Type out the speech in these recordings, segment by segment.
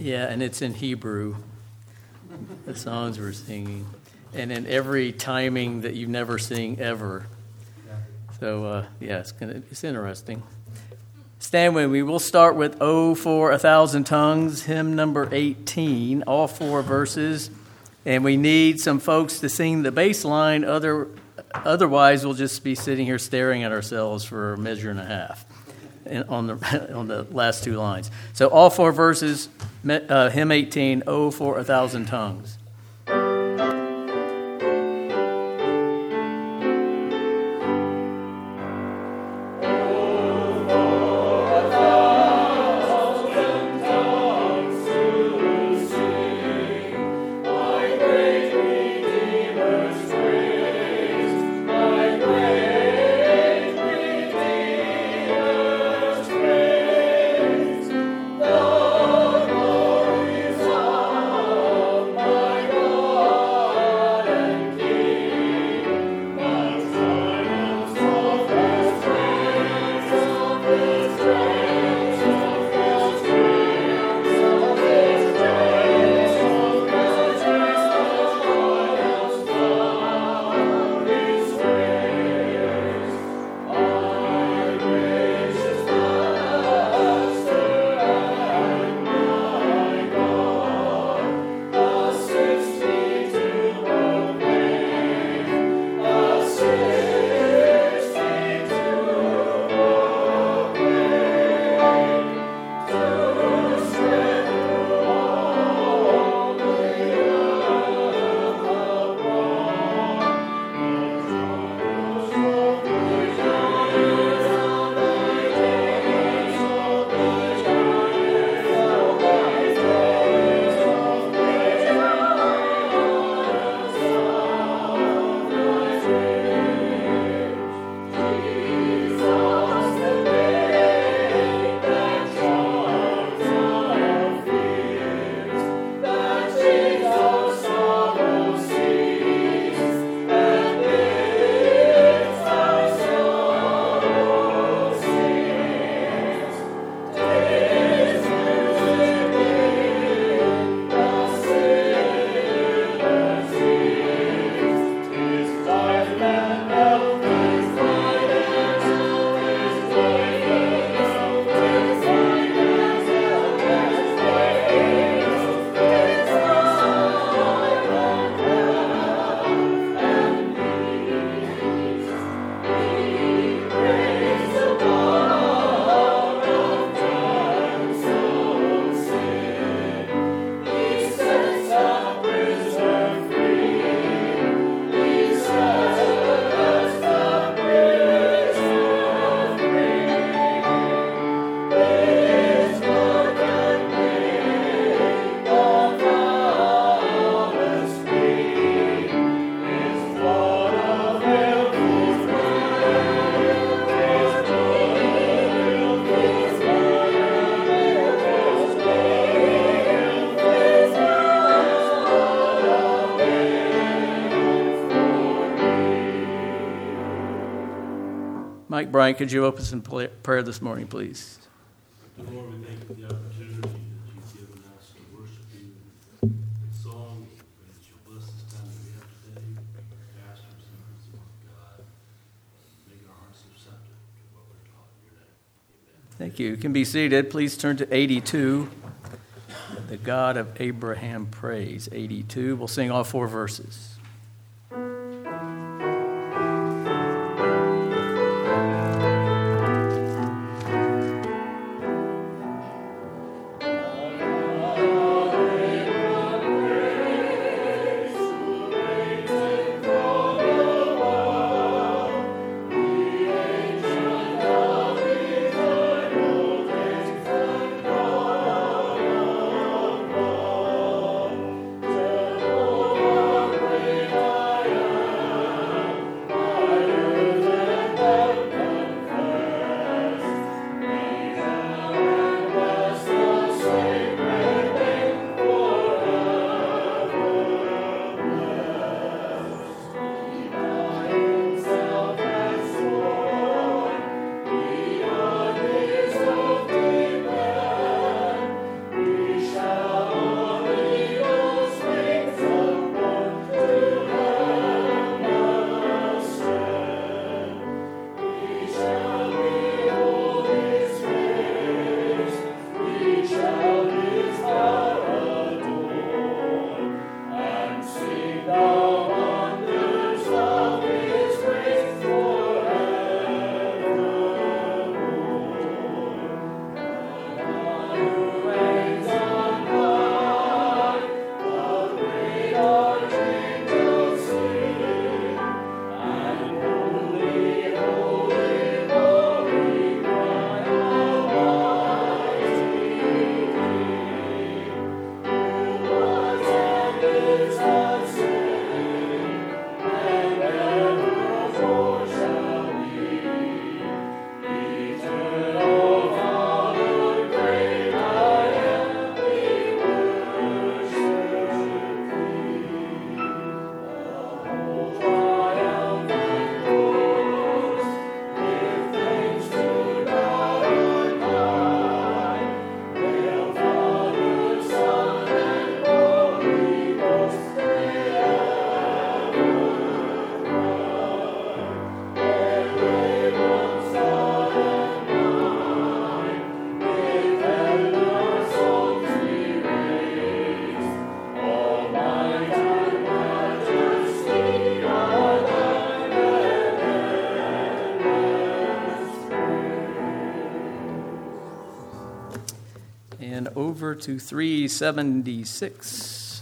Yeah, and it's in Hebrew, the songs we're singing. And in every timing that you never sing ever. So, it's interesting. Stand with me. We'll start with "Oh for a Thousand Tongues," hymn number 18, all 4 verses. And we need some folks to sing the bass line. Otherwise, we'll just be sitting here staring at ourselves for a measure and a half on the last 2 lines. So all 4 verses, hymn 18, "Oh for a Thousand Tongues." Mike Bryant, could you open us in prayer this morning, please? Lord, we thank you for the opportunity that you've given us to worship you with song. That you'll bless this time that we have today. Ask for some wisdom of God. Make our hearts receptive to what we're taught in your name. Amen. Thank you. You can be seated. Please turn to 82. The God of Abraham praise. 82. We'll sing all 4 verses. And over to 376.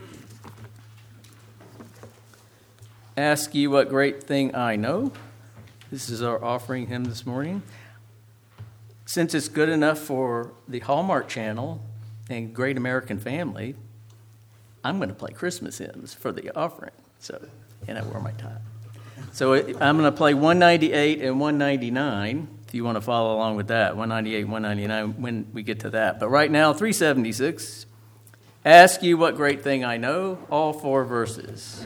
Ask ye what great thing I know. This is our offering hymn this morning. Since it's good enough for the Hallmark Channel and Great American Family, I'm going to play Christmas hymns for the offering. So, and I wear my tie. So I'm going to play 198 and 199, if you want to follow along with that, 198 and 199 when we get to that. But right now, 376, ask you what great thing I know, all 4 verses.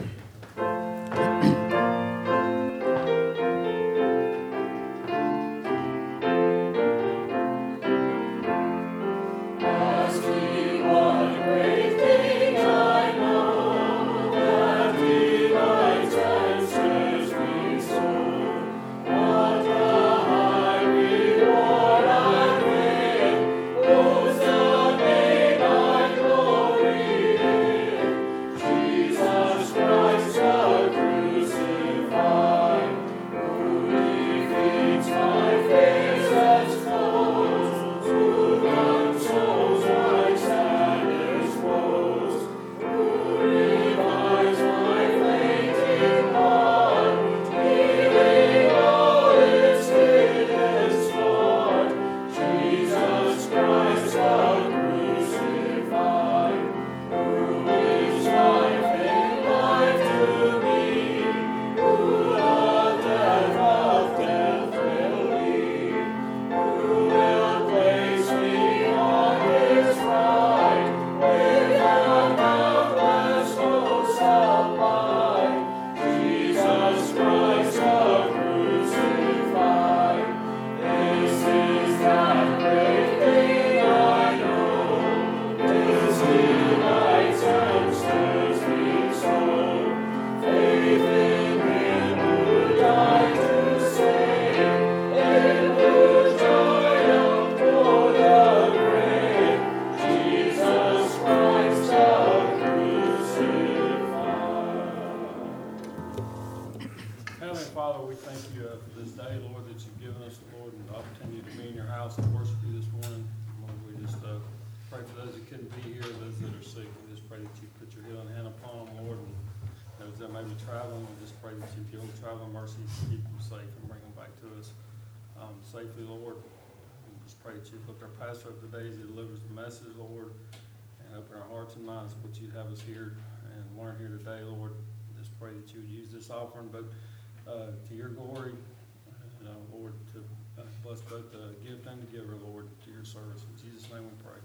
Safely, Lord. We just pray that you lift our pastor up today as he delivers the message, Lord, and open our hearts and minds to what you'd have us hear and learn here today, Lord. Just pray that you would use this offering, but to your glory, and, Lord, to bless both the gift and the giver, Lord, to your service. In Jesus' name we pray.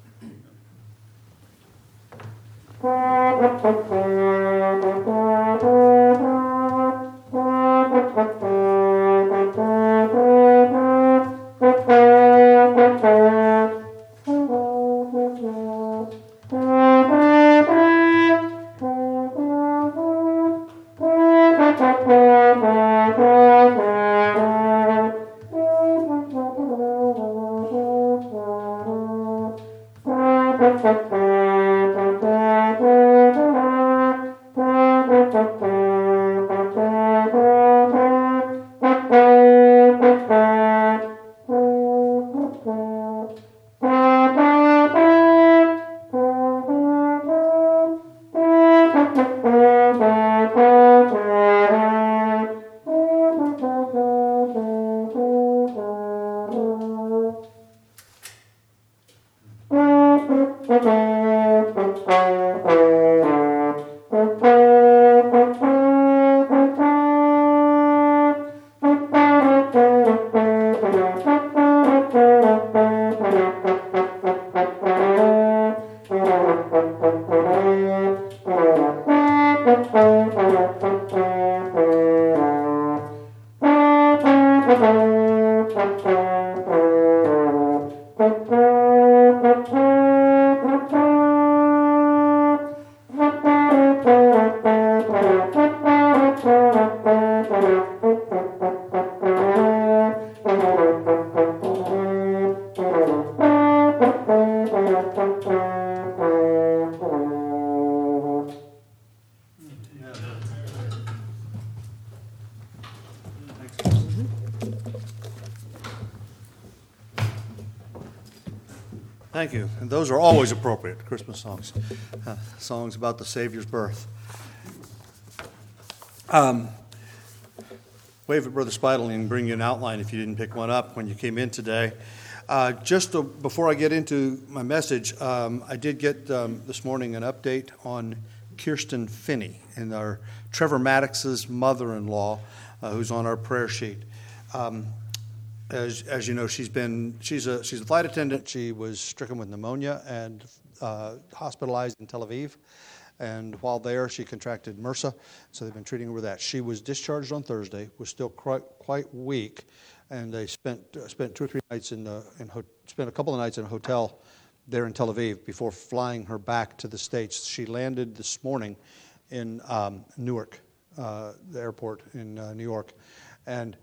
Thank you. And those are always appropriate, Christmas songs. Songs about the Savior's birth. Wave at Brother Speidel and bring you an outline if you didn't pick one up when you came in today. Before I get into my message, I did get this morning an update on Kirsten Finney and our Trevor Maddox's mother-in-law, who's on our prayer sheet. As you know, she's a flight attendant. She was stricken with pneumonia and hospitalized in Tel Aviv. And while there, she contracted MRSA, so they've been treating her with that. She was discharged on Thursday, was still quite weak, and they spent 2 or 3 nights spent a couple of nights in a hotel there in Tel Aviv before flying her back to the States. She landed this morning in Newark, the airport in New York, and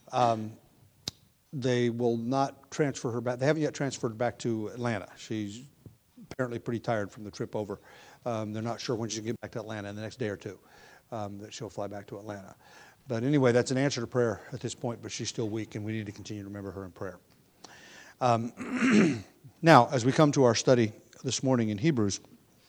they will not transfer her back. They haven't yet transferred her back to Atlanta. She's apparently pretty tired from the trip over. They're not sure when she'll get back to Atlanta in the next day or two, that she'll fly back to Atlanta. But anyway, that's an answer to prayer at this point, but she's still weak, and we need to continue to remember her in prayer. Now, as we come to our study this morning in Hebrews,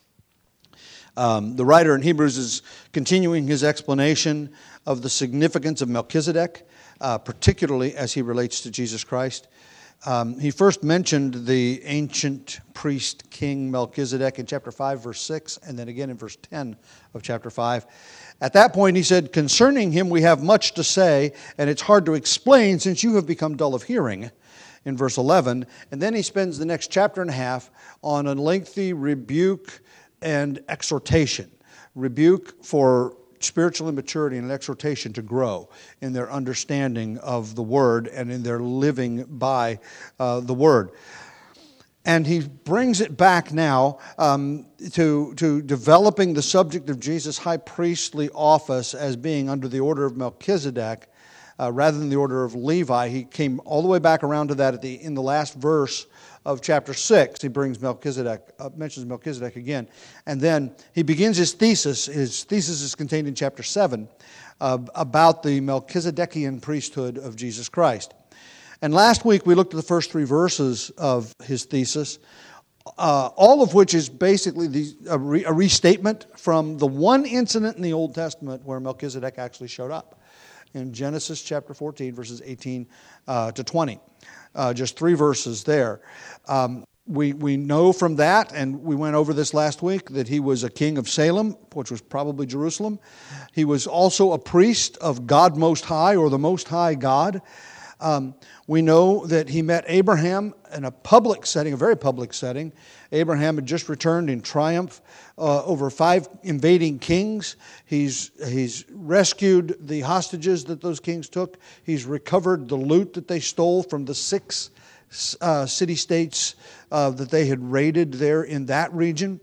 the writer in Hebrews is continuing his explanation of the significance of Melchizedek, particularly as he relates to Jesus Christ. He first mentioned the ancient priest king Melchizedek in chapter 5, verse 6, and then again in verse 10 of chapter 5. At that point, he said, "Concerning him we have much to say, and it's hard to explain since you have become dull of hearing," in verse 11. And then he spends the next chapter and a half on a lengthy rebuke and exhortation. Rebuke for spiritual immaturity and an exhortation to grow in their understanding of the Word and in their living by the Word. And he brings it back now to developing the subject of Jesus' high priestly office as being under the order of Melchizedek rather than the order of Levi. He came all the way back around to that in the last verse of chapter 6. He brings mentions Melchizedek again. And then he begins his thesis. His thesis is contained in chapter 7 about the Melchizedekian priesthood of Jesus Christ. And last week we looked at the first 3 verses of his thesis, all of which is basically a restatement from the one incident in the Old Testament where Melchizedek actually showed up in Genesis chapter 14, verses 18 to 20. Just 3 verses there. We know from that, and we went over this last week, that he was a king of Salem, which was probably Jerusalem. He was also a priest of God Most High, or the Most High God. We know that he met Abraham in a public setting, a very public setting. Abraham had just returned in triumph over 5 invading kings. He's rescued the hostages that those kings took. He's recovered the loot that they stole from the 6 city-states that they had raided there in that region.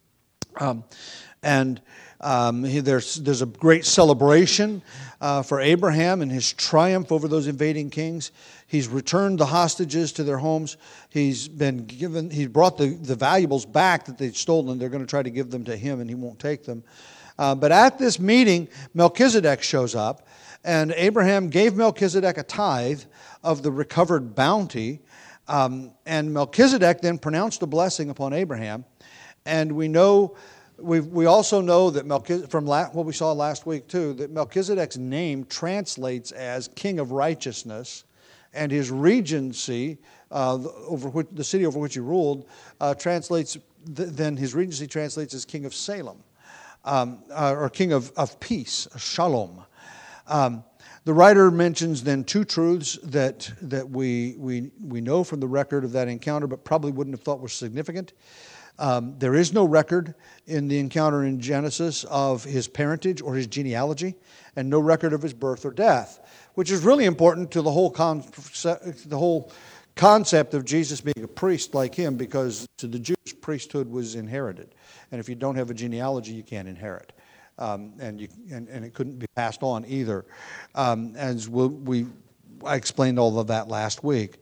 There's a great celebration for Abraham and his triumph over those invading kings. He's returned the hostages to their homes. He's brought the valuables back that they'd stolen. They're going to try to give them to him, and he won't take them. But at this meeting, Melchizedek shows up, and Abraham gave Melchizedek a tithe of the recovered bounty. And Melchizedek then pronounced a blessing upon Abraham. And we also know that from what we saw last week too, that Melchizedek's name translates as King of Righteousness, and his regency the city over which he ruled then his regency translates as King of Salem, or King of Peace, Shalom. The writer mentions then 2 truths that we know from the record of that encounter, but probably wouldn't have thought were significant. There is no record in the encounter in Genesis of his parentage or his genealogy, and no record of his birth or death, which is really important to the whole concept of Jesus being a priest like him, because to the Jews, priesthood was inherited, and if you don't have a genealogy, you can't inherit, and it couldn't be passed on either. I explained all of that last week.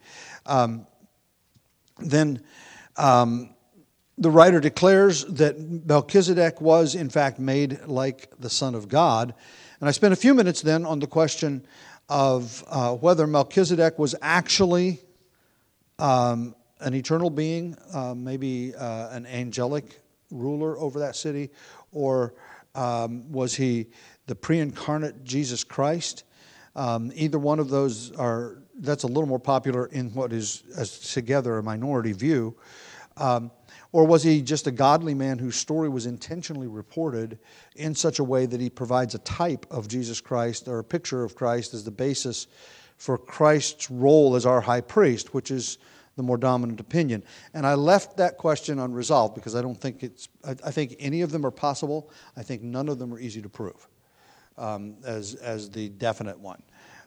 Then. The writer declares that Melchizedek was, in fact, made like the Son of God. And I spent a few minutes then on the question of whether Melchizedek was actually an eternal being, maybe an angelic ruler over that city, or was he the pre-incarnate Jesus Christ? Either one of those that's a little more popular in what is, as together, a minority view. Or was he just a godly man whose story was intentionally reported in such a way that he provides a type of Jesus Christ, or a picture of Christ as the basis for Christ's role as our high priest, which is the more dominant opinion? And I left that question unresolved because I don't think I think any of them are possible. I think none of them are easy to prove as the definite one.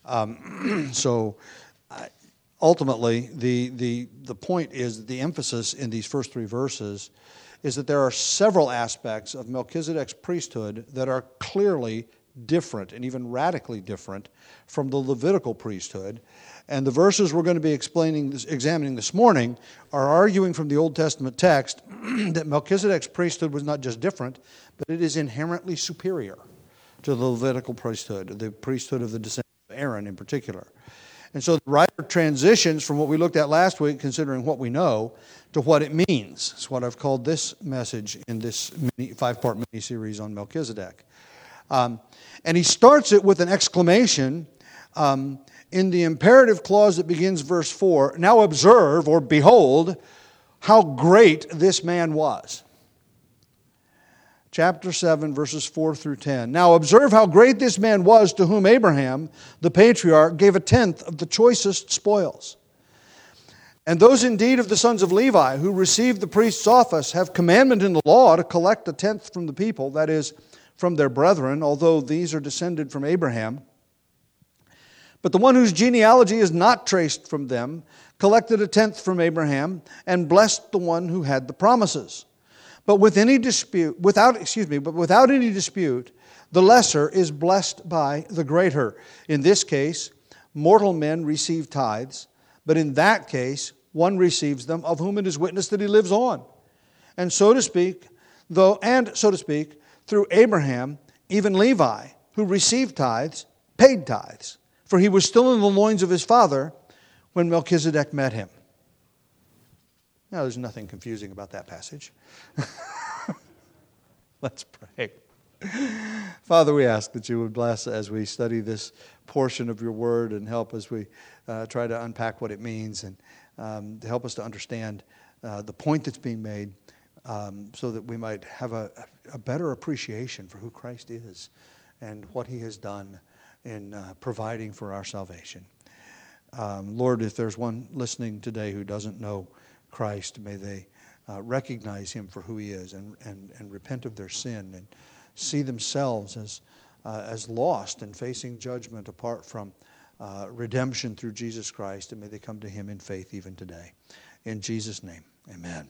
Ultimately, the point is, the emphasis in these first three verses is that there are several aspects of Melchizedek's priesthood that are clearly different, and even radically different, from the Levitical priesthood. And the verses we're going to be examining this morning are arguing from the Old Testament text that Melchizedek's priesthood was not just different, but it is inherently superior to the Levitical priesthood, the priesthood of the descendants of Aaron in particular. And so the writer transitions from what we looked at last week, considering what we know, to what it means. It's what I've called this message in this five-part mini-series on Melchizedek. And he starts it with an exclamation in the imperative clause that begins verse 4, "Now observe," or behold, "how great this man was." Chapter 7, verses 4 through 10. "Now observe how great this man was, to whom Abraham, the patriarch, gave a tenth of the choicest spoils. And those indeed of the sons of Levi, who received the priest's office, have commandment in the law to collect a tenth from the people, that is, from their brethren, although these are descended from Abraham. But the one whose genealogy is not traced from them collected a tenth from Abraham, and blessed the one who had the promises. But without any dispute, the lesser is blessed by the greater. In this case, mortal men receive tithes, but in that case, one receives them, of whom it is witnessed that he lives on. And so to speak, through Abraham, even Levi, who received tithes, paid tithes, for he was still in the loins of his father when Melchizedek met him." Now, there's nothing confusing about that passage. Let's pray. Father, we ask that you would bless as we study this portion of your word, and help as we try to unpack what it means, and to help us to understand the point that's being made, so that we might have a better appreciation for who Christ is and what he has done in providing for our salvation. Lord, if there's one listening today who doesn't know Christ, may they recognize him for who he is, and repent of their sin, and see themselves as lost and facing judgment apart from redemption through Jesus Christ, and may they come to him in faith even today. In Jesus' name, amen.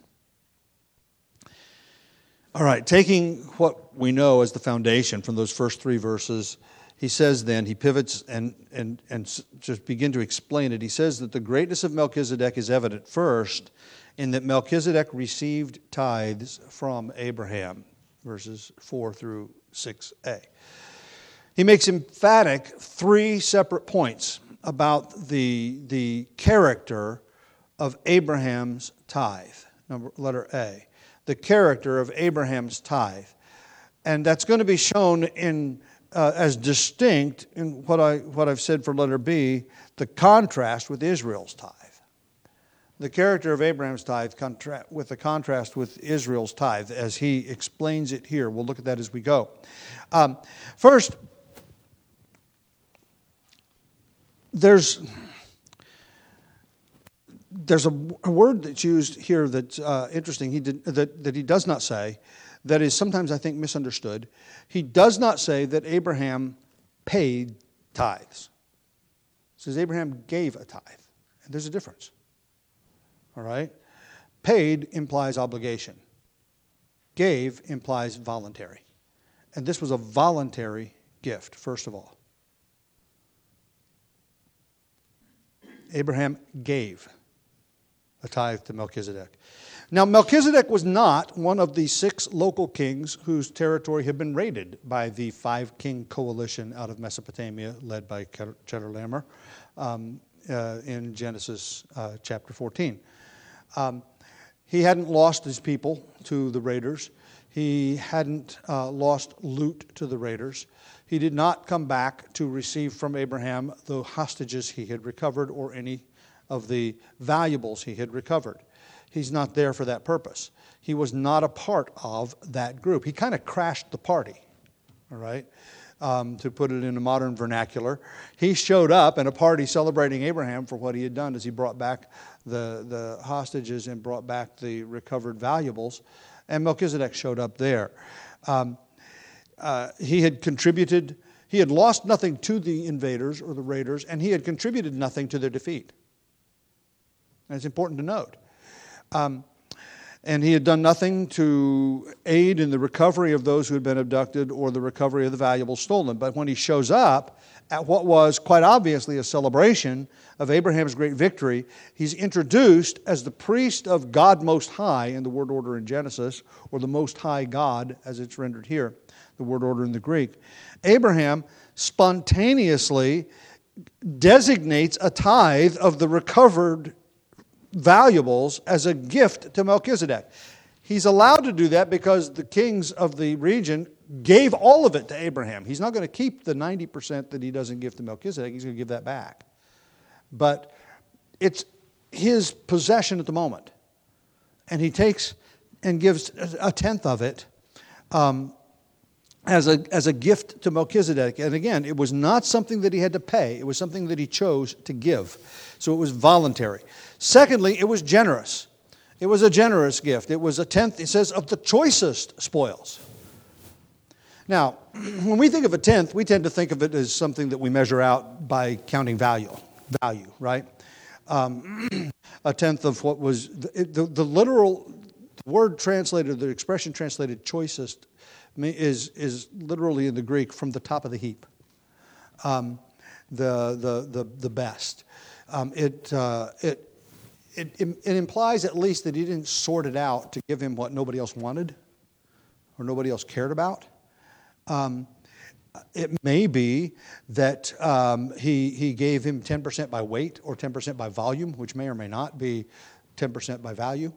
All right, taking what we know as the foundation from those first three verses, he says then, he pivots and just begin to explain it. He says that the greatness of Melchizedek is evident first in that Melchizedek received tithes from Abraham, verses 4 through 6a. He makes emphatic three separate points about the character of Abraham's tithe. Letter A, the character of Abraham's tithe. And that's going to be shown in as distinct in what I've said for letter B, the contrast with Israel's tithe. The character of Abraham's tithe with the contrast with Israel's tithe, as he explains it here. We'll look at that as we go. First, there's a word that's used here that's interesting. That he does not say, that is sometimes, I think, misunderstood. He does not say that Abraham paid tithes. It says Abraham gave a tithe. And there's a difference. All right? Paid implies obligation. Gave implies voluntary. And this was a voluntary gift, first of all. Abraham gave a tithe to Melchizedek. Now, Melchizedek was not one of the 6 local kings whose territory had been raided by the 5-king coalition out of Mesopotamia, led by Chedorlaomer, in Genesis chapter 14. He hadn't lost his people to the raiders. He hadn't lost loot to the raiders. He did not come back to receive from Abraham the hostages he had recovered or any of the valuables he had recovered. He's not there for that purpose. He was not a part of that group. He kind of crashed the party, all right, to put it in a modern vernacular. He showed up in a party celebrating Abraham for what he had done as he brought back the hostages and brought back the recovered valuables, and Melchizedek showed up there. He had contributed, he had lost nothing to the invaders or the raiders, and he had contributed nothing to their defeat. And it's important to note. And he had done nothing to aid in the recovery of those who had been abducted or the recovery of the valuables stolen. But when he shows up at what was quite obviously a celebration of Abraham's great victory, he's introduced as the priest of God Most High in the word order in Genesis, or the Most High God as it's rendered here, the word order in the Greek. Abraham spontaneously designates a tithe of the recovered valuables as a gift to Melchizedek. He's allowed to do that because the kings of the region gave all of it to Abraham. He's not going to keep the 90% that he doesn't give to Melchizedek. He's going to give that back. But it's his possession at the moment. And he takes and gives a tenth of it as a gift to Melchizedek. And again, it was not something that he had to pay. It was something that he chose to give. So it was voluntary. Secondly, it was generous. It was a generous gift. It was a tenth, it says, of the choicest spoils. Now, when we think of a tenth, we tend to think of it as something that we measure out by counting value, right? A tenth of what was, the literal word translated, the expression translated choicest is literally in the Greek from the top of the heap, the best. It implies at least that he didn't sort it out to give him what nobody else wanted or nobody else cared about. It may be that he gave him 10% by weight or 10% by volume, which may or may not be 10% by value.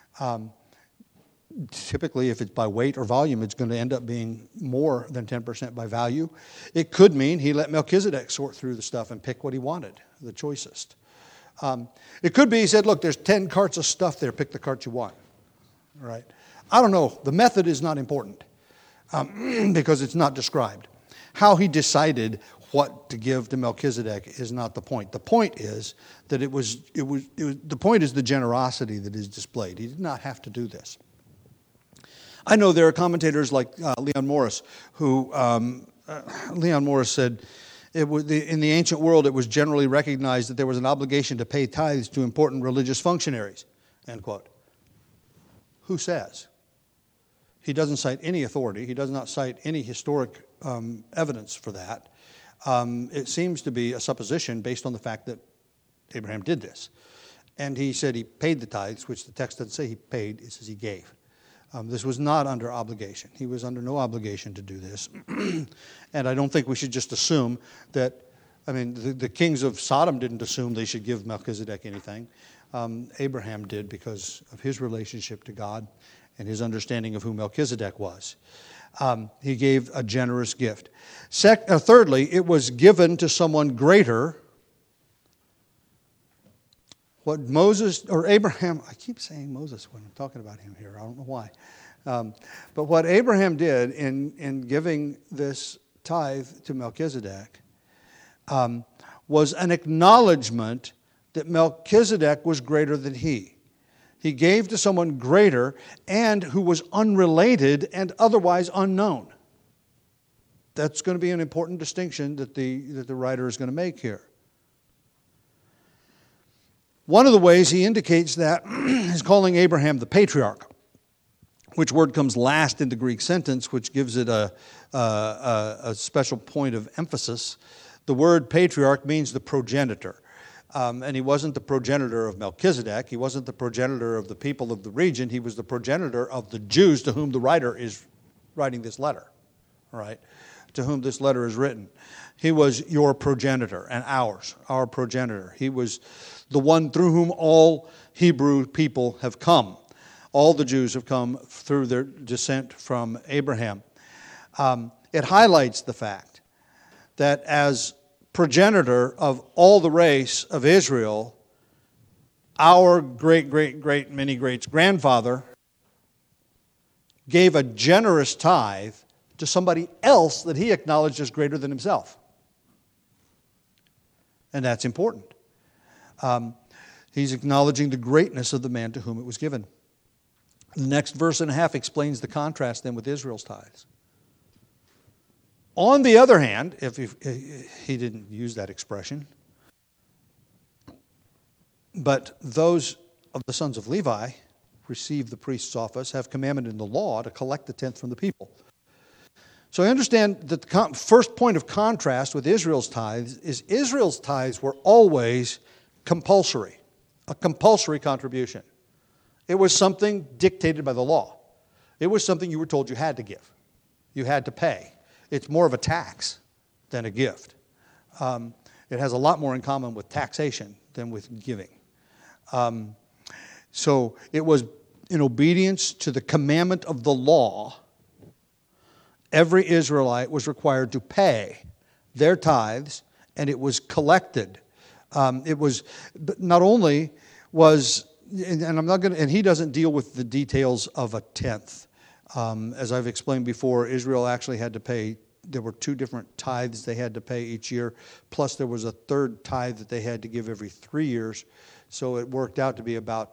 Typically, if it's by weight or volume, it's going to end up being more than 10% by value. It could mean he let Melchizedek sort through the stuff and pick what he wanted, the choicest. It could be he said, look, there's 10 carts of stuff there. Pick the cart you want. All right. I don't know. The method is not important because it's not described. How he decided what to give to Melchizedek is not the point. The point is that the point is the generosity that is displayed. He did not have to do this. I know there are commentators like Leon Morris who, Leon Morris said, in the ancient world, it was generally recognized that there was an obligation to pay tithes to important religious functionaries, end quote. Who says? He doesn't cite any authority. He does not cite any historic evidence for that. It seems to be a supposition based on the fact that Abraham did this. And he said he paid the tithes, which the text doesn't say he paid, it says he gave. This was not under obligation. He was under no obligation to do this. And I don't think we should just assume that, the kings of Sodom didn't assume they should give Melchizedek anything. Abraham did because of his relationship to God and his understanding of who Melchizedek was. He gave a generous gift. Thirdly, it was given to someone greater. What Moses, or Abraham, I keep saying Moses when I'm talking about him here. I don't know why. But what Abraham did in giving this tithe to Melchizedek was an acknowledgement that Melchizedek was greater than he. He gave to someone greater and who was unrelated and otherwise unknown. That's going to be an important distinction that the writer is going to make here. One of the ways he indicates that is calling Abraham the patriarch, which word comes last in the Greek sentence, which gives it a special point of emphasis. The word patriarch means the progenitor. And he wasn't the progenitor of Melchizedek. He wasn't the progenitor of the people of the region. He was the progenitor of the Jews to whom the writer is writing this letter, all right, to whom this letter is written. He was your progenitor and our progenitor. He was the one through whom all Hebrew people have come. All the Jews have come through their descent from Abraham. It highlights the fact that as progenitor of all the race of Israel, our great, many greats grandfather gave a generous tithe to somebody else that he acknowledged as greater than himself. And that's important. He's acknowledging the greatness of the man to whom it was given. The next verse and a half explains the contrast then with Israel's tithes. On the other hand, if he didn't use that expression, but those of the sons of Levi receive the priest's office, have commandment in the law to collect the tenth from the people. So I understand that the first point of contrast with Israel's tithes is Israel's tithes were always compulsory, a compulsory contribution. It was something dictated by the law. It was something you were told you had to give. You had to pay. It's more of a tax than a gift. It has a lot more in common with taxation than with giving. So it was in obedience to the commandment of the law. Every Israelite was required to pay their tithes, and it was collected. It was not only was, and I'm not going to, and he doesn't deal with the details of a tenth. As I've explained before, Israel actually had to pay. There were two different tithes they had to pay each year, plus there was a third tithe that they had to give every 3 years. So it worked out to be about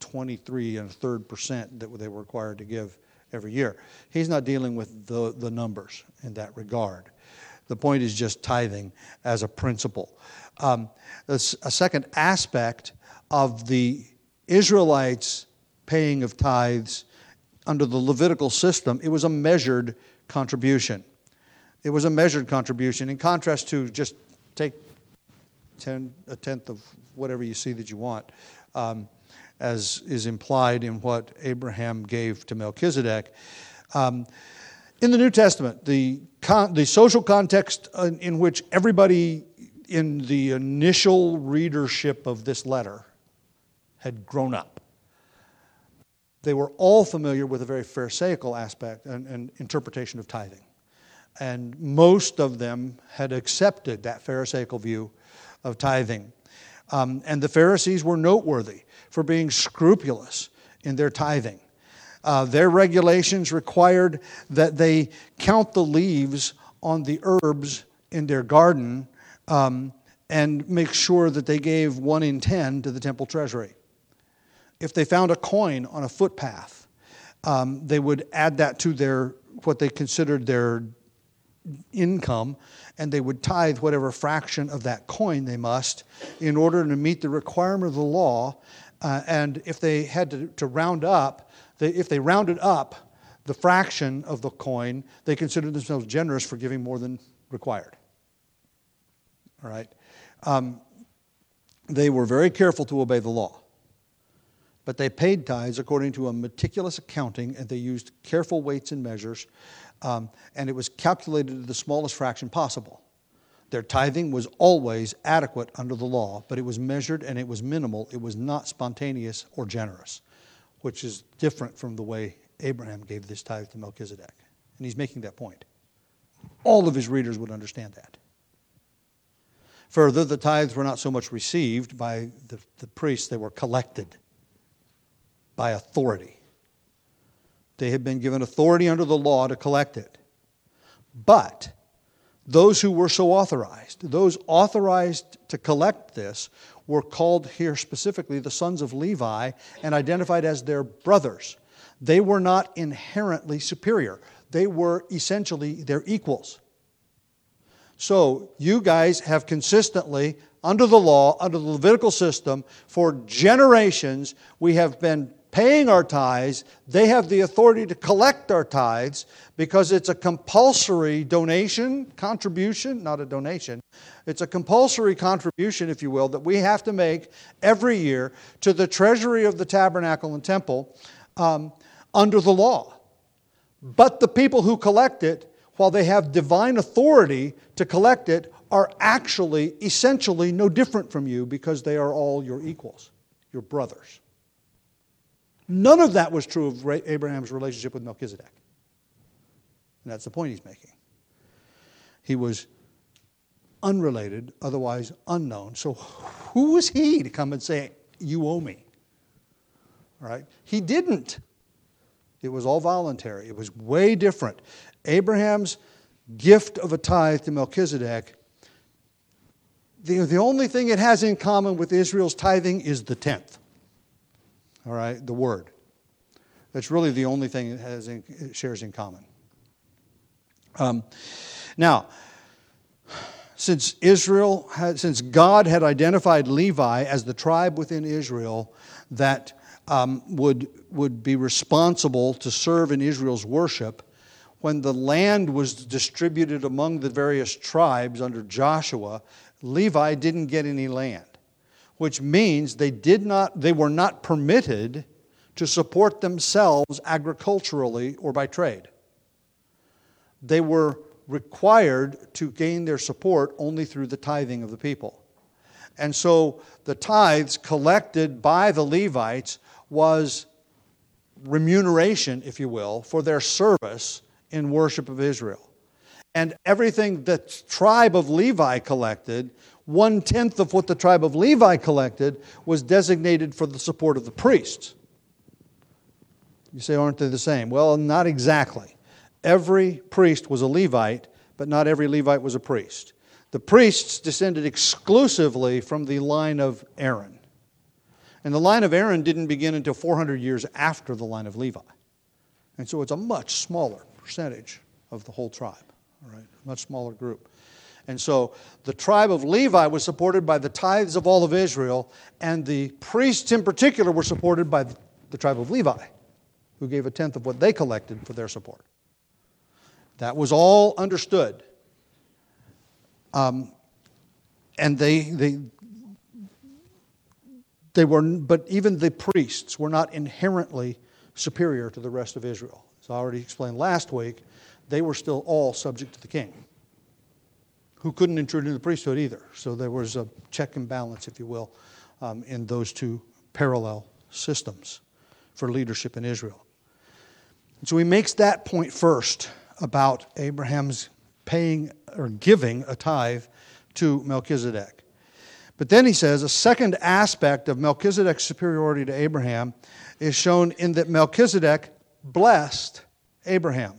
23.33% that they were required to give every year. He's not dealing with the numbers in that regard. The point is just tithing as a principle. A second aspect of the Israelites' paying of tithes under the Levitical system, it was a measured contribution. It was a measured contribution in contrast to just take a tenth of whatever you see that you want, as is implied in what Abraham gave to Melchizedek. In the New Testament, the social context in which everybody in the initial readership of this letter had grown up, they were all familiar with a very Pharisaical aspect and interpretation of tithing. And most of them had accepted that Pharisaical view of tithing. And the Pharisees were noteworthy for being scrupulous in their tithing. Their regulations required that they count the leaves on the herbs in their garden and make sure that they gave 1 in 10 to the temple treasury. If they found a coin on a footpath, they would add that to what they considered their income, and they would tithe whatever fraction of that coin they must in order to meet the requirement of the law. And if they had to round up, if they rounded up the fraction of the coin, they considered themselves generous for giving more than required. All right? They were very careful to obey the law. But they paid tithes according to a meticulous accounting, and they used careful weights and measures, and it was calculated to the smallest fraction possible. Their tithing was always adequate under the law, but it was measured and it was minimal. It was not spontaneous or generous, which is different from the way Abraham gave this tithe to Melchizedek. And he's making that point. All of his readers would understand that. Further, the tithes were not so much received by the priests, they were collected by authority. They had been given authority under the law to collect it. But those who were so authorized, those authorized to collect this, were called here specifically the sons of Levi and identified as their brothers. They were not inherently superior. They were essentially their equals. So you guys have consistently, under the law, under the Levitical system, for generations, we have been paying our tithes. They have the authority to collect our tithes because it's a compulsory contribution, not a donation. It's a compulsory contribution, if you will, that we have to make every year to the treasury of the tabernacle and temple under the law. But the people who collect it while they have divine authority to collect it, are actually, essentially, no different from you because they are all your equals, your brothers. None of that was true of Abraham's relationship with Melchizedek. And that's the point he's making. He was unrelated, otherwise unknown. So who was he to come and say, you owe me? All right? He didn't. It was all voluntary. It was way different. Abraham's gift of a tithe to Melchizedek, the only thing it has in common with Israel's tithing is the tenth. All right? The word. That's really the only thing it shares in common. Now, since God had identified Levi as the tribe within Israel that would be responsible to serve in Israel's worship, when the land was distributed among the various tribes under Joshua, Levi didn't get any land, which means they were not permitted to support themselves agriculturally or by trade. They were required to gain their support only through the tithing of the people. And so the tithes collected by the Levites was remuneration, if you will, for their service in worship of Israel. And everything the tribe of Levi collected, 1/10 of what the tribe of Levi collected, was designated for the support of the priests. You say, aren't they the same? Well, not exactly. Every priest was a Levite, but not every Levite was a priest. The priests descended exclusively from the line of Aaron. And the line of Aaron didn't begin until 400 years after the line of Levi. And so it's a much smaller percentage of the whole tribe, all right? A much smaller group. And so the tribe of Levi was supported by the tithes of all of Israel, and the priests in particular were supported by the tribe of Levi, who gave 1/10 of what they collected for their support. That was all understood. And they were, but even the priests were not inherently superior to the rest of Israel. As I already explained last week, they were still all subject to the king, who couldn't intrude into the priesthood either. So there was a check and balance, if you will, in those two parallel systems for leadership in Israel. And so he makes that point first about Abraham's paying or giving a tithe to Melchizedek. But then he says a second aspect of Melchizedek's superiority to Abraham is shown in that Melchizedek blessed Abraham.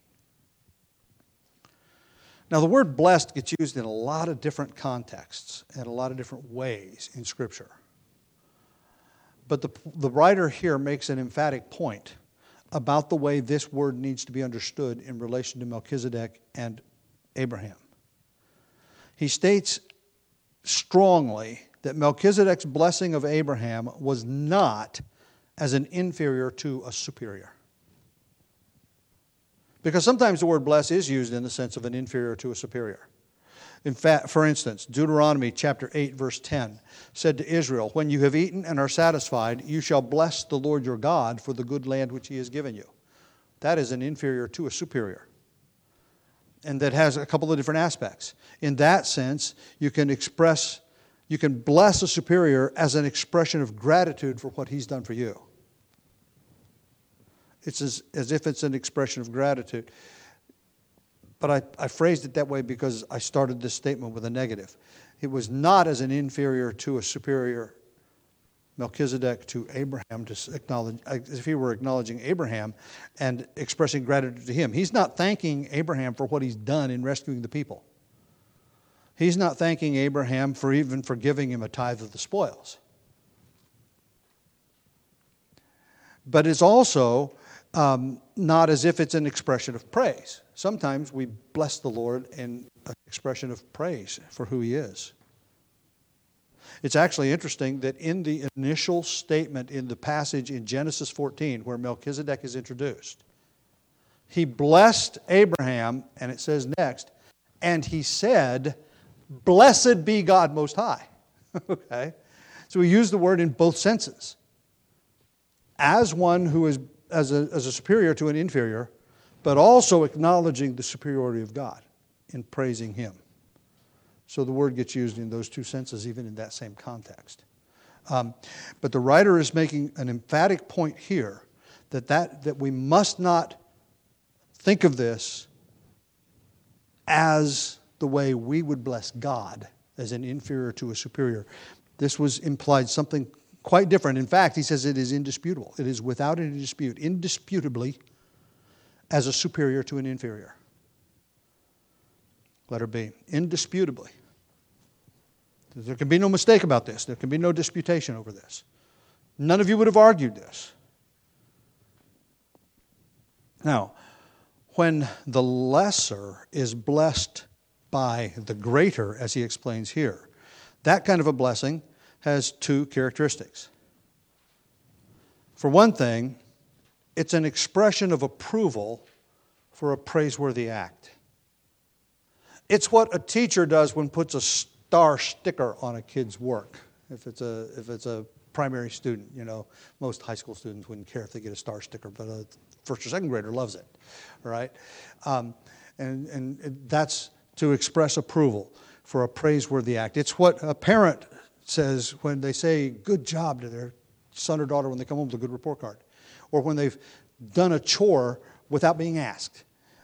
Now, the word blessed gets used in a lot of different contexts and a lot of different ways in Scripture. But the writer here makes an emphatic point about the way this word needs to be understood in relation to Melchizedek and Abraham. He states strongly that Melchizedek's blessing of Abraham was not as an inferior to a superior. Because sometimes the word bless is used in the sense of an inferior to a superior. In fact, for instance, Deuteronomy chapter 8, verse 10 said to Israel, "When you have eaten and are satisfied, you shall bless the Lord your God for the good land which he has given you." That is an inferior to a superior. And that has a couple of different aspects. In that sense, you can bless a superior as an expression of gratitude for what he's done for you. It's as if it's an expression of gratitude. But I phrased it that way because I started this statement with a negative. It was not as an inferior to a superior Melchizedek to Abraham to acknowledge, as if he were acknowledging Abraham and expressing gratitude to him. He's not thanking Abraham for what he's done in rescuing the people. He's not thanking Abraham for even for giving him a tithe of the spoils. But it's also not as if it's an expression of praise. Sometimes we bless the Lord in an expression of praise for who he is. It's actually interesting that in the initial statement in the passage in Genesis 14 where Melchizedek is introduced, he blessed Abraham, and it says next, and he said, "Blessed be God Most High." Okay? So we use the word in both senses. As one who is as a superior to an inferior, but also acknowledging the superiority of God in praising Him. So the word gets used in those two senses, even in that same context. But the writer is making an emphatic point here that we must not think of this as the way we would bless God, as an inferior to a superior. This was implied something quite different. In fact, he says it is indisputable. It is without any dispute, indisputably, as a superior to an inferior. Letter B, indisputably. There can be no mistake about this. There can be no disputation over this. None of you would have argued this. Now, when the lesser is blessed by the greater, as he explains here, that kind of a blessing has two characteristics. For one thing, it's an expression of approval for a praiseworthy act. It's what a teacher does when puts a star sticker on a kid's work. If it's a primary student, most high school students wouldn't care if they get a star sticker, but a first or second grader loves it, all right? And that's to express approval for a praiseworthy act. It's what a parent says when they say good job to their son or daughter when they come home with a good report card, or when they've done a chore without being asked.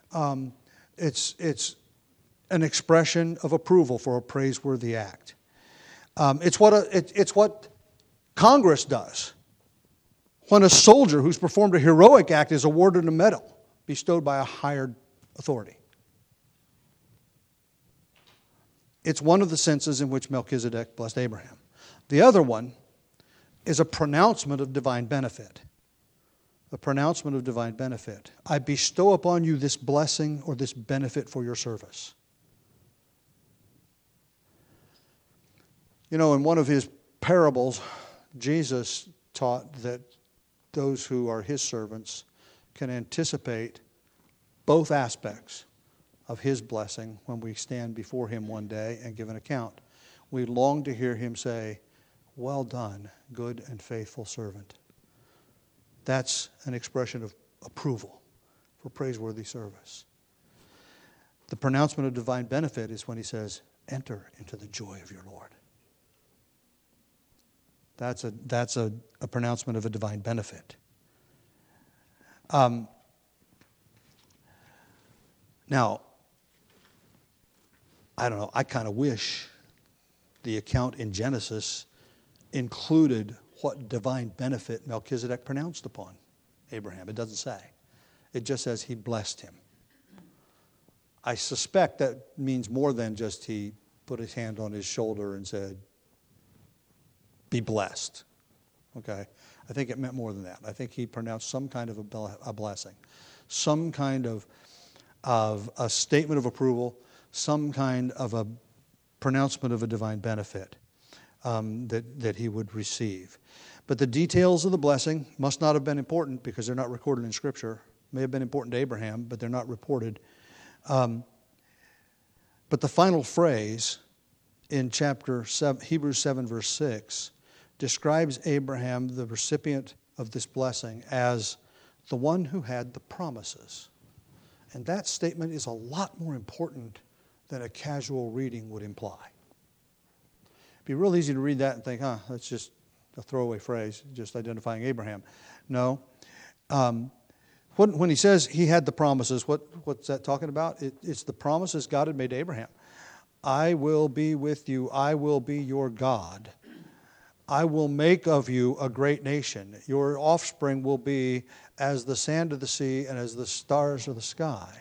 It's an expression of approval for a praiseworthy act. It's what Congress does when a soldier who's performed a heroic act is awarded a medal bestowed by a higher authority. It's one of the senses in which Melchizedek blessed Abraham. The other one is a pronouncement of divine benefit. A pronouncement of divine benefit. I bestow upon you this blessing or this benefit for your service. In one of his parables, Jesus taught that those who are his servants can anticipate both aspects of his blessing when we stand before him one day and give an account. We long to hear him say, "Well done, good and faithful servant." That's an expression of approval for praiseworthy service. The pronouncement of divine benefit is when he says, "Enter into the joy of your Lord." That's a pronouncement of a divine benefit. Now, I don't know, I kind of wish the account in Genesis included what divine benefit Melchizedek pronounced upon Abraham. It doesn't say. It just says he blessed him. I suspect that means more than just he put his hand on his shoulder and said, "Be blessed." Okay? I think it meant more than that. I think he pronounced some kind of a blessing, some kind of a statement of approval, some kind of a pronouncement of a divine benefit that he would receive. But the details of the blessing must not have been important because they're not recorded in Scripture. May have been important to Abraham, but they're not reported. But the final phrase in chapter 7, Hebrews 7, verse 6, describes Abraham, the recipient of this blessing, as the one who had the promises. And that statement is a lot more important than a casual reading would imply. It'd be real easy to read that and think, that's just a throwaway phrase, just identifying Abraham. No. When he says he had the promises, what's that talking about? It's the promises God had made to Abraham. I will be with you. I will be your God. I will make of you a great nation. Your offspring will be as the sand of the sea and as the stars of the sky.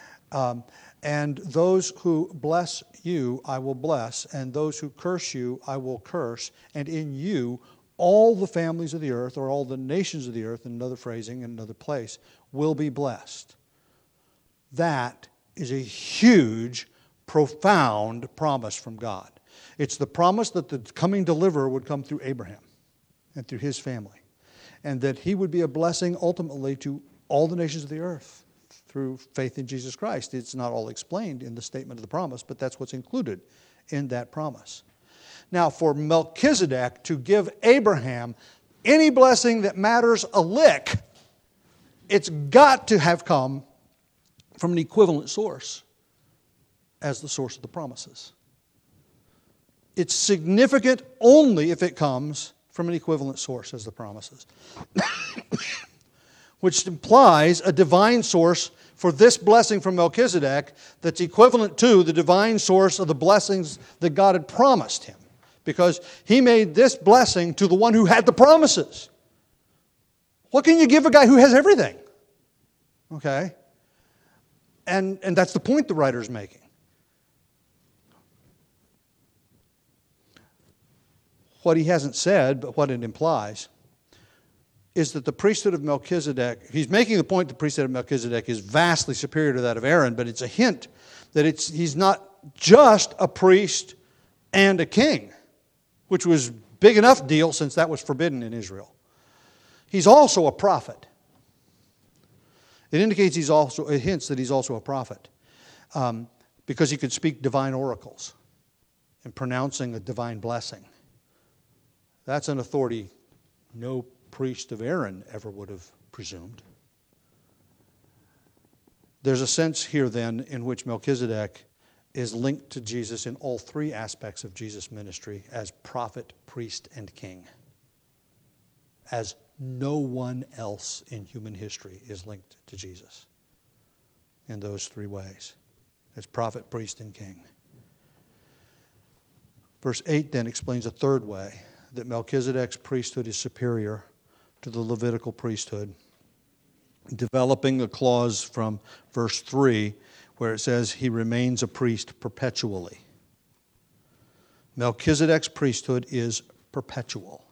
And those who bless you, I will bless. And those who curse you, I will curse. And in you, all the families of the earth, or all the nations of the earth, in another phrasing, in another place, will be blessed. That is a huge, profound promise from God. It's the promise that the coming deliverer would come through Abraham and through his family, and that he would be a blessing ultimately to all the nations of the earth through faith in Jesus Christ. It's not all explained in the statement of the promise, but that's what's included in that promise. Now, for Melchizedek to give Abraham any blessing that matters a lick, it's got to have come from an equivalent source as the source of the promises. It's significant only if it comes from an equivalent source as the promises, which implies a divine source for this blessing from Melchizedek that's equivalent to the divine source of the blessings that God had promised him, because he made this blessing to the one who had the promises. What can you give a guy who has everything? Okay? And that's the point the writer's making. What he hasn't said, but what it implies, is that the priesthood of Melchizedek, he's making the point the priesthood of Melchizedek is vastly superior to that of Aaron, but it's a hint that he's not just a priest and a king, which was big enough deal since that was forbidden in Israel. He's also a prophet. It indicates it hints that he's also a prophet, because he could speak divine oracles and pronouncing a divine blessing. That's an authority no priest of Aaron ever would have presumed. There's a sense here then in which Melchizedek is linked to Jesus in all three aspects of Jesus' ministry as prophet, priest, and king, as no one else in human history is linked to Jesus in those three ways, as prophet, priest, and king. Verse 8 then explains a third way, that Melchizedek's priesthood is superior to the Levitical priesthood, developing a clause from verse 3 where it says he remains a priest perpetually. Melchizedek's priesthood is perpetual.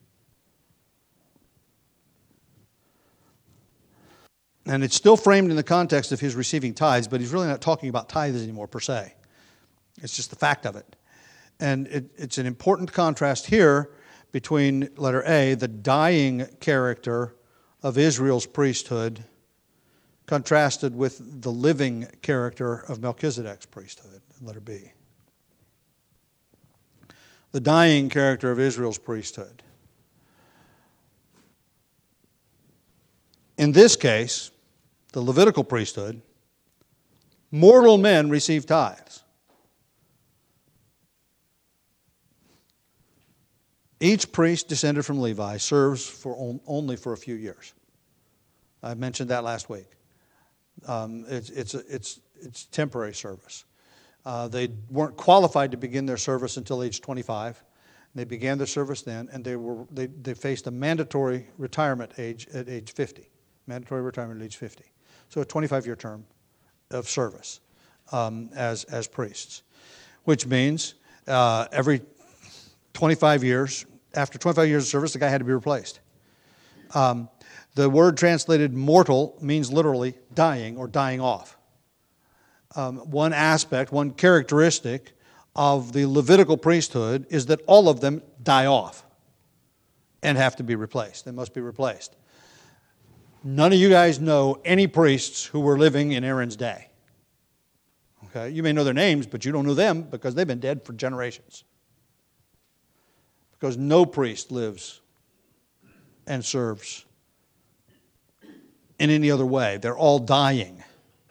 And it's still framed in the context of his receiving tithes, but he's really not talking about tithes anymore per se. It's just the fact of it. And it's an important contrast here between, letter A, the dying character of Israel's priesthood, contrasted with the living character of Melchizedek's priesthood, letter B. The dying character of Israel's priesthood. In this case, the Levitical priesthood, mortal men receive tithes. Each priest descended from Levi serves only for a few years. I mentioned that last week. It's temporary service. They weren't qualified to begin their service until age 25. They began their service then, and they faced a mandatory retirement age at age 50. Mandatory retirement at age 50. So a 25-year term of service as priests, which means every 25 years, after 25 years of service, the guy had to be replaced. The word translated mortal means literally dying or dying off. One aspect, one characteristic of the Levitical priesthood is that all of them die off and have to be replaced. They must be replaced. None of you guys know any priests who were living in Aaron's day. Okay? You may know their names, but you don't know them because they've been dead for generations. Because no priest lives and serves in any other way. They're all dying.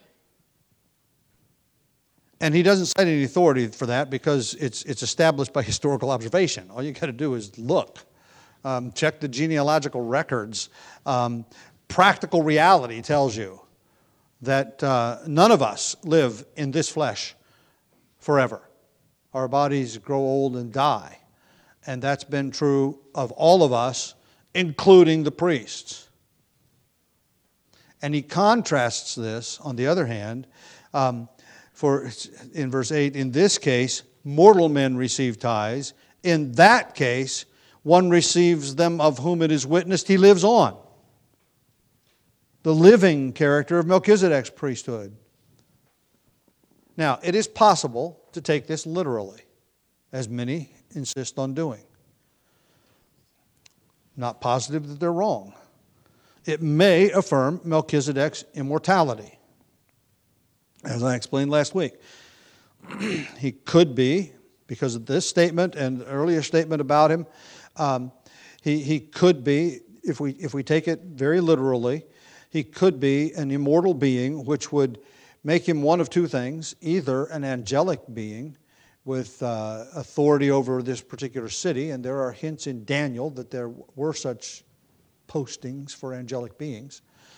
And he doesn't cite any authority for that because it's established by historical observation. All you got to do is look. Check the genealogical records. Practical reality tells you that none of us live in this flesh forever. Our bodies grow old and die. And that's been true of all of us, including the priests. And he contrasts this, on the other hand, in verse 8, in this case, mortal men receive tithes. In that case, one receives them of whom it is witnessed he lives on. The living character of Melchizedek's priesthood. Now, it is possible to take this literally, as many insist on doing. Not positive that they're wrong. It may affirm Melchizedek's immortality. As I explained last week, he could be, because of this statement and the earlier statement about him, he could be, if we take it very literally, he could be an immortal being which would make him one of two things: either an angelic being with authority over this particular city, and there are hints in Daniel that there were such postings for angelic beings,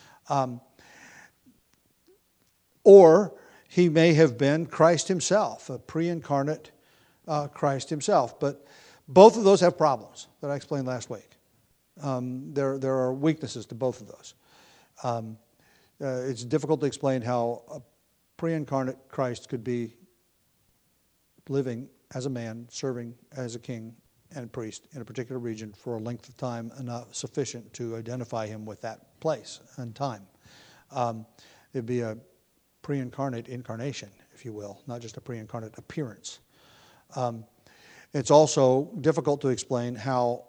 or he may have been Christ himself, a pre-incarnate Christ himself. But both of those have problems that I explained last week. There are weaknesses to both of those. It's difficult to explain how a pre-incarnate Christ could be living as a man, serving as a king and priest in a particular region for a length of time enough sufficient to identify him with that place and time. It'd be a pre-incarnate incarnation, if you will, not just a pre-incarnate appearance. It's also difficult to explain how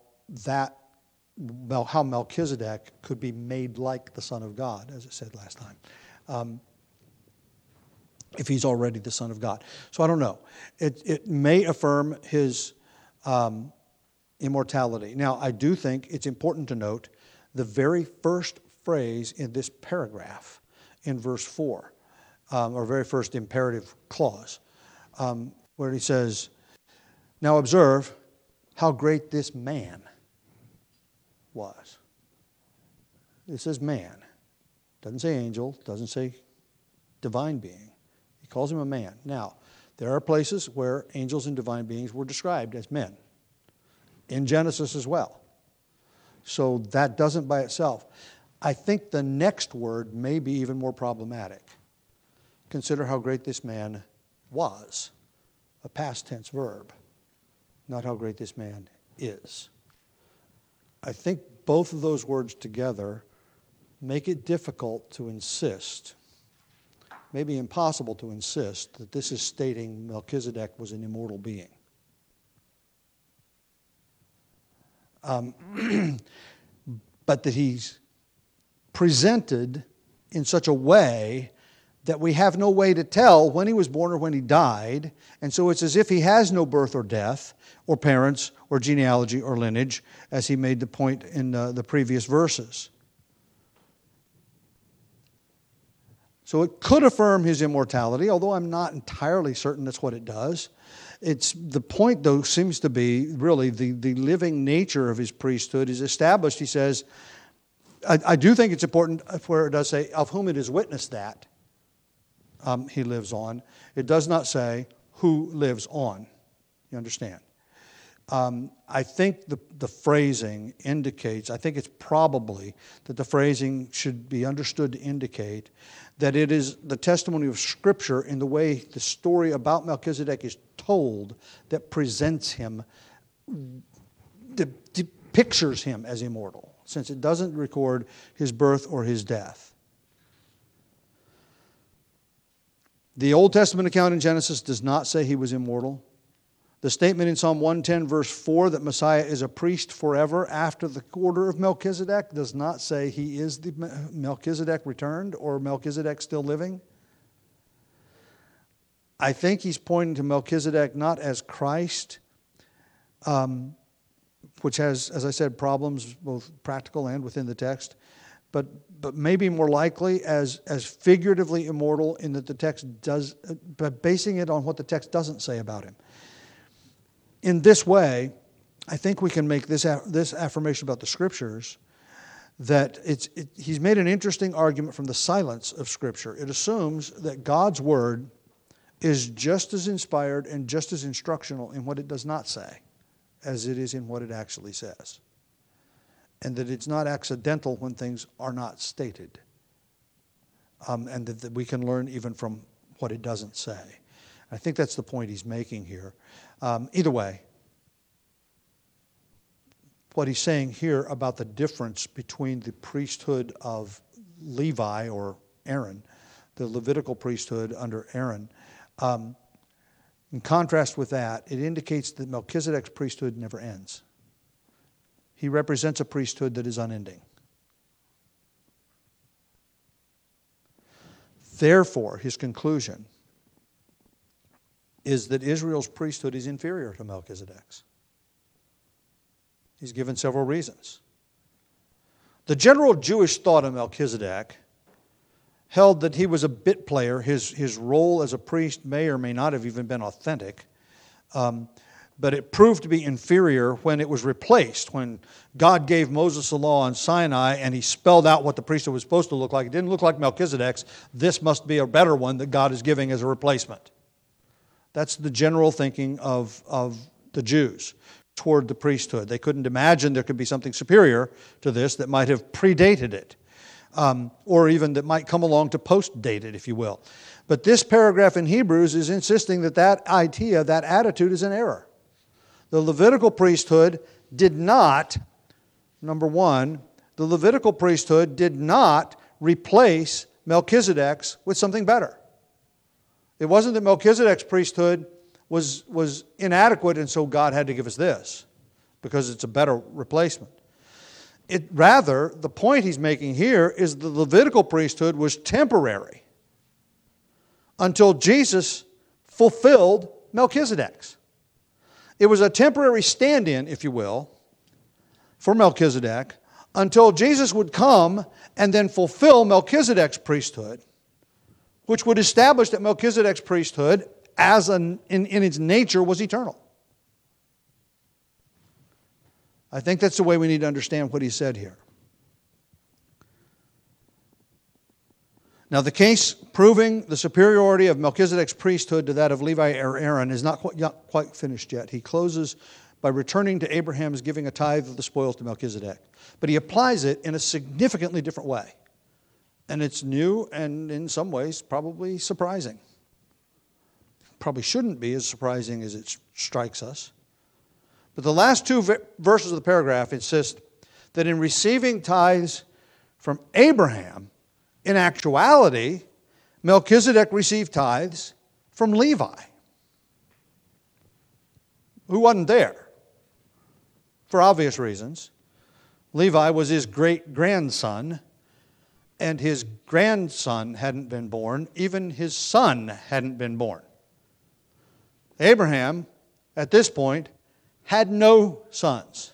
Melchizedek could be made like the Son of God, as it said last time, if he's already the Son of God. So I don't know. It may affirm his immortality. Now, I do think it's important to note the very first phrase in this paragraph in verse 4, or very first imperative clause, where he says, "Now observe how great this man was." It says man. Doesn't say angel, doesn't say divine being. He calls him a man. Now, there are places where angels and divine beings were described as men. In Genesis as well. So that doesn't by itself. I think the next word may be even more problematic. Consider how great this man was. A past tense verb. Not how great this man is. I think both of those words together make it difficult to insist, maybe impossible to insist, that this is stating Melchizedek was an immortal being. But that he's presented in such a way that we have no way to tell when he was born or when he died. And so it's as if he has no birth or death or parents or genealogy or lineage, as he made the point in the previous verses. So it could affirm his immortality, although I'm not entirely certain that's what it does. The point, though, seems to be really the living nature of his priesthood is established. He says, I do think it's important where it does say, of whom it is witnessed that he lives on. It does not say who lives on. You understand? I think the phrasing indicates, I think it's probably that the phrasing should be understood to indicate that it is the testimony of Scripture in the way the story about Melchizedek is told that presents him, that pictures him as immortal, since it doesn't record his birth or his death. The Old Testament account in Genesis does not say he was immortal. The statement in Psalm 110, verse 4, that Messiah is a priest forever after the order of Melchizedek does not say he is the Melchizedek returned or Melchizedek still living. I think he's pointing to Melchizedek not as Christ, which has, as I said, problems both practical and within the text, but maybe more likely as figuratively immortal in that the text does, but basing it on what the text doesn't say about him. In this way, I think we can make this affirmation about the Scriptures that he's made an interesting argument from the silence of Scripture. It assumes that God's Word is just as inspired and just as instructional in what it does not say as it is in what it actually says. And that it's not accidental when things are not stated. And that we can learn even from what it doesn't say. I think that's the point he's making here. Either way, what he's saying here about the difference between the priesthood of Levi or Aaron, the Levitical priesthood under Aaron, in contrast with that, it indicates that Melchizedek's priesthood never ends. He represents a priesthood that is unending. Therefore, his conclusion is that Israel's priesthood is inferior to Melchizedek's. He's given several reasons. The general Jewish thought of Melchizedek held that he was a bit player. His role as a priest may or may not have even been authentic. But it proved to be inferior when it was replaced. When God gave Moses the law on Sinai and he spelled out what the priesthood was supposed to look like, it didn't look like Melchizedek's. This must be a better one that God is giving as a replacement. That's the general thinking of the Jews toward the priesthood. They couldn't imagine there could be something superior to this that might have predated it, or even that might come along to post-date it, if you will. But this paragraph in Hebrews is insisting that idea, that attitude is an error. The Levitical priesthood did not, number one, the Levitical priesthood did not replace Melchizedek's with something better. It wasn't that Melchizedek's priesthood was inadequate and so God had to give us this because it's a better replacement. Rather, the point he's making here is the Levitical priesthood was temporary until Jesus fulfilled Melchizedek's. It was a temporary stand-in, if you will, for Melchizedek until Jesus would come and then fulfill Melchizedek's priesthood, which would establish that Melchizedek's priesthood, in its nature, was eternal. I think that's the way we need to understand what he said here. Now, the case proving the superiority of Melchizedek's priesthood to that of Levi or Aaron is not quite finished yet. He closes by returning to Abraham's giving a tithe of the spoils to Melchizedek. But he applies it in a significantly different way. And it's new and in some ways probably surprising. Probably shouldn't be as surprising as it strikes us. But the last two verses of the paragraph insist that in receiving tithes from Abraham, in actuality, Melchizedek received tithes from Levi, who wasn't there, for obvious reasons. Levi was his great-grandson, and his grandson hadn't been born. Even his son hadn't been born. Abraham, at this point, had no sons.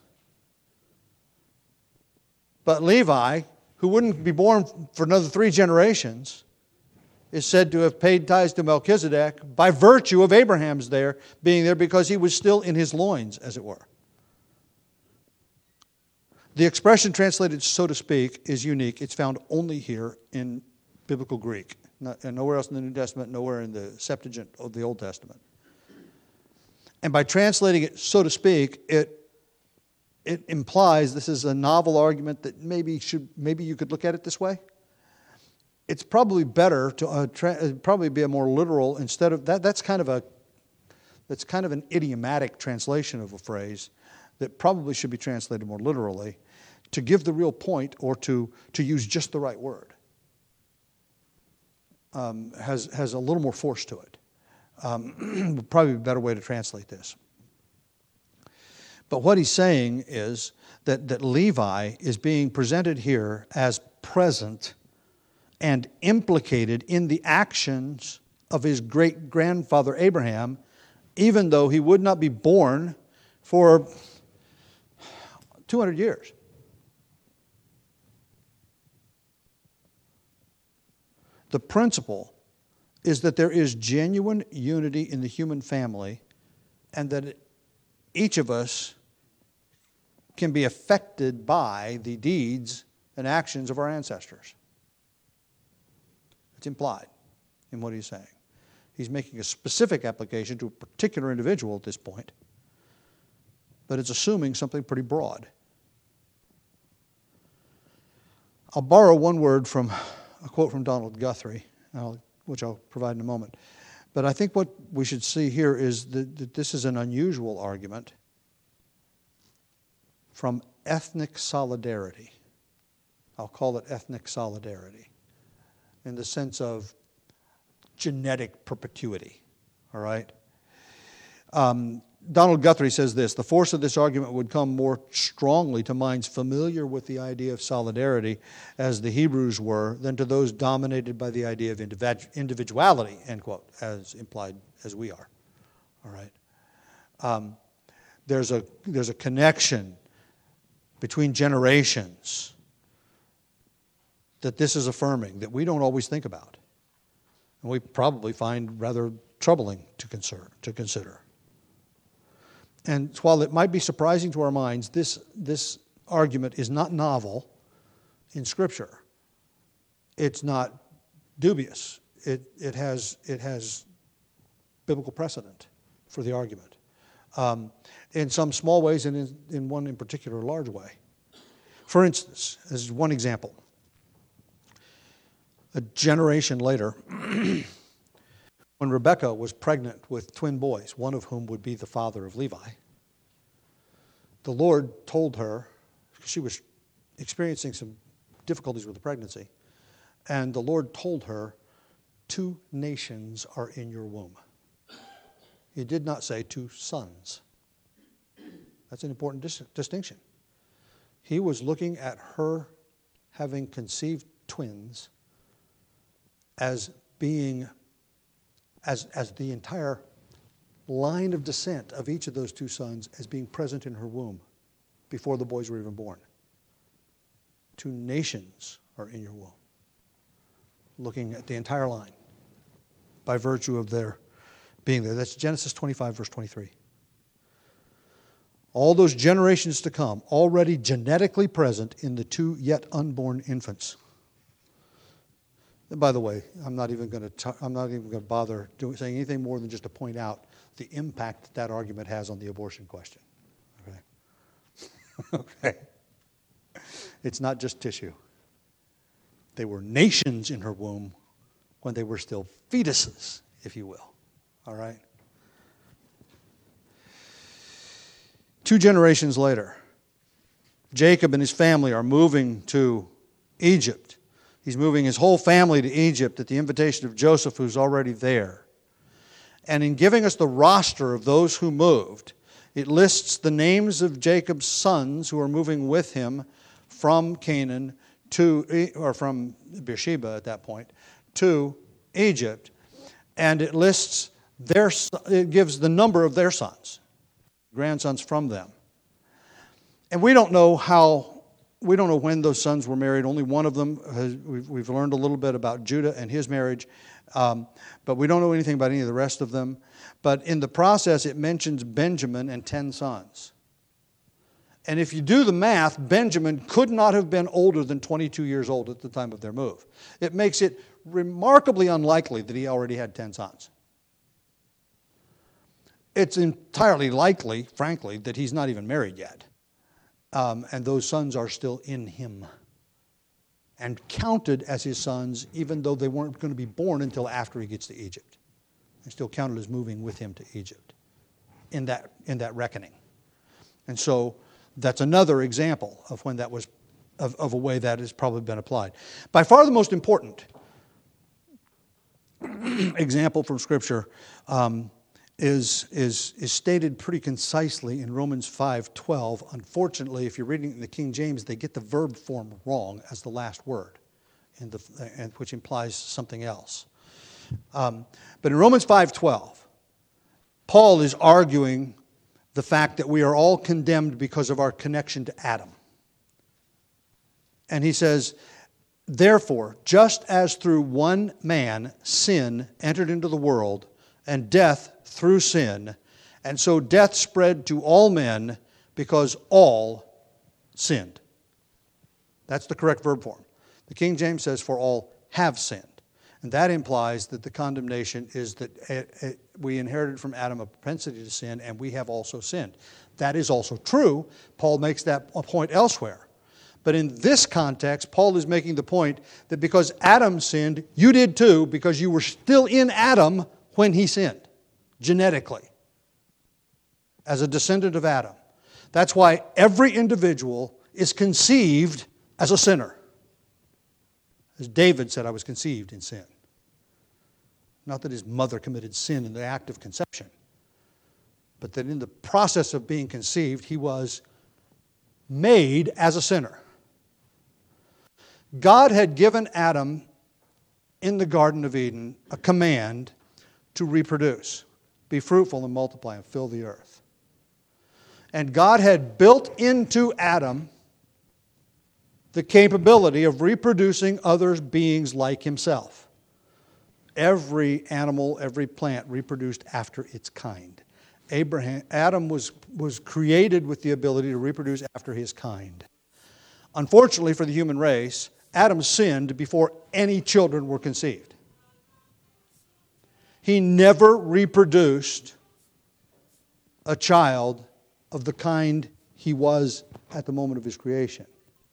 But Levi, who wouldn't be born for another 3 generations, is said to have paid tithes to Melchizedek by virtue of Abraham's being there because he was still in his loins, as it were. The expression translated, so to speak, is unique. It's found only here in biblical Greek, and nowhere else in the New Testament, nowhere in the Septuagint of the Old Testament. And by translating it, so to speak, it implies this is a novel argument that maybe you could look at it this way. It's probably better to probably be a more literal instead of that. That's kind of an idiomatic translation of a phrase that probably should be translated more literally to give the real point or to use just the right word. Has a little more force to it. Probably a better way to translate this. But what he's saying is that Levi is being presented here as present and implicated in the actions of his great-grandfather Abraham, even though he would not be born for 200 years. The principle is that there is genuine unity in the human family and that each of us can be affected by the deeds and actions of our ancestors. It's implied in what he's saying. He's making a specific application to a particular individual at this point, but it's assuming something pretty broad. I'll borrow one word from a quote from Donald Guthrie, which I'll provide in a moment. But I think what we should see here is that this is an unusual argument from ethnic solidarity. I'll call it ethnic solidarity in the sense of genetic perpetuity. All right? Donald Guthrie says this: the force of this argument would come more strongly to minds familiar with the idea of solidarity as the Hebrews were than to those dominated by the idea of individuality, end quote, as implied as we are. All right. There's a connection between generations that this is affirming that we don't always think about, and we probably find rather troubling to consider. And while it might be surprising to our minds, this argument is not novel in Scripture. It's not dubious. It has biblical precedent for the argument. In some small ways and in one in particular large way. For instance, as one example, a generation later, when Rebekah was pregnant with twin boys, one of whom would be the father of Levi, the Lord told her, she was experiencing some difficulties with the pregnancy, and the Lord told her, 2 nations are in your womb. He did not say 2 sons. That's an important distinction. He was looking at her having conceived twins as being, as the entire line of descent of each of those 2 sons as being present in her womb before the boys were even born. 2 nations are in your womb. Looking at the entire line by virtue of their being there. That's Genesis 25, verse 23. All those generations to come, already genetically present in the 2 yet unborn infants. And by the way, I'm not even going to bother saying anything more than just to point out the impact that argument has on the abortion question. Okay. Okay. It's not just tissue. They were nations in her womb when they were still fetuses, if you will. All right? 2 generations later, Jacob and his family are moving to Egypt. He's moving his whole family to Egypt at the invitation of Joseph, who's already there. And in giving us the roster of those who moved, it lists the names of Jacob's sons who are moving with him from Canaan or from Beersheba at that point, to Egypt. And it lists it gives the number of their sons, grandsons from them. And we don't know when those sons were married. Only one of them, we've learned a little bit about Judah and his marriage, but we don't know anything about any of the rest of them. But in the process, it mentions Benjamin and 10 sons. And if you do the math, Benjamin could not have been older than 22 years old at the time of their move. It makes it remarkably unlikely that he already had 10 sons. It's entirely likely, frankly, that he's not even married yet. And those sons are still in him and counted as his sons, even though they weren't going to be born until after he gets to Egypt. They're still counted as moving with him to Egypt in that reckoning. And so that's another example of when that was of a way that has probably been applied. By far the most important example from Scripture is stated pretty concisely in Romans 5:12. Unfortunately, if you're reading it in the King James, they get the verb form wrong as the last word, which implies something else. But in Romans 5:12, Paul is arguing the fact that we are all condemned because of our connection to Adam. And he says, therefore, just as through one man sin entered into the world, and death through sin, and so death spread to all men because all sinned. That's the correct verb form. The King James says, for all have sinned. And that implies that the condemnation is that we inherited from Adam a propensity to sin, and we have also sinned. That is also true. Paul makes that a point elsewhere. But in this context, Paul is making the point that because Adam sinned, you did too, because you were still in Adam when he sinned, genetically, as a descendant of Adam. That's why every individual is conceived as a sinner. As David said, I was conceived in sin. Not that his mother committed sin in the act of conception, but that in the process of being conceived, he was made as a sinner. God had given Adam in the Garden of Eden a command to reproduce, be fruitful and multiply and fill the earth. And God had built into Adam the capability of reproducing other beings like himself. Every animal, every plant reproduced after its kind. Adam was created with the ability to reproduce after his kind. Unfortunately for the human race, Adam sinned before any children were conceived. He never reproduced a child of the kind he was at the moment of his creation.